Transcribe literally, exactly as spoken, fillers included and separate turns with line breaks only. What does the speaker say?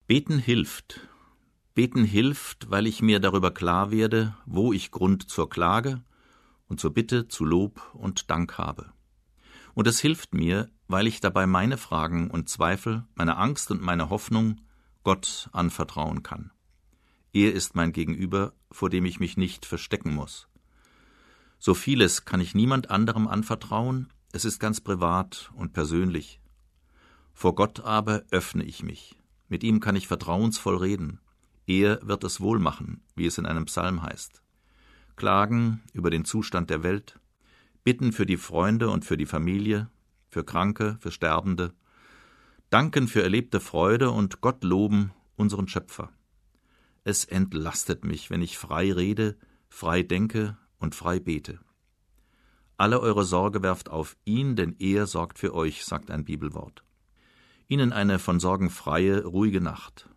Beten hilft. Beten hilft, weil ich mir darüber klar werde, wo ich Grund zur Klage und zur Bitte, zu Lob und Dank habe. Und es hilft mir, weil ich dabei meine Fragen und Zweifel, meine Angst und meine Hoffnung Gott anvertrauen kann. Er ist mein Gegenüber, vor dem ich mich nicht verstecken muss. So vieles kann ich niemand anderem anvertrauen, es ist ganz privat und persönlich. Vor Gott aber öffne ich mich. Mit ihm kann ich vertrauensvoll reden. Er wird es wohl machen, wie es in einem Psalm heißt. Klagen über den Zustand der Welt, bitten für die Freunde und für die Familie, für Kranke, für Sterbende, danken für erlebte Freude und Gott loben, unseren Schöpfer. Es entlastet mich, wenn ich frei rede, frei denke und frei bete. Alle eure Sorge werft auf ihn, denn er sorgt für euch, sagt ein Bibelwort. Ihnen eine von Sorgen freie, ruhige Nacht.